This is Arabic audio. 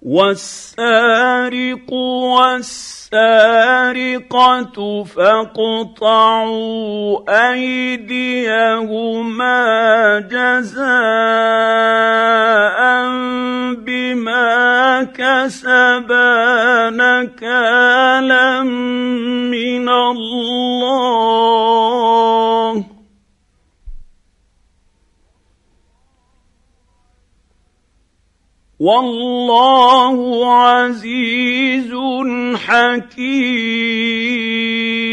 والسارق والسارقة فاقطعوا أيديهما جزاء بما كسبا نكالا من الله والله عزيز حكيم.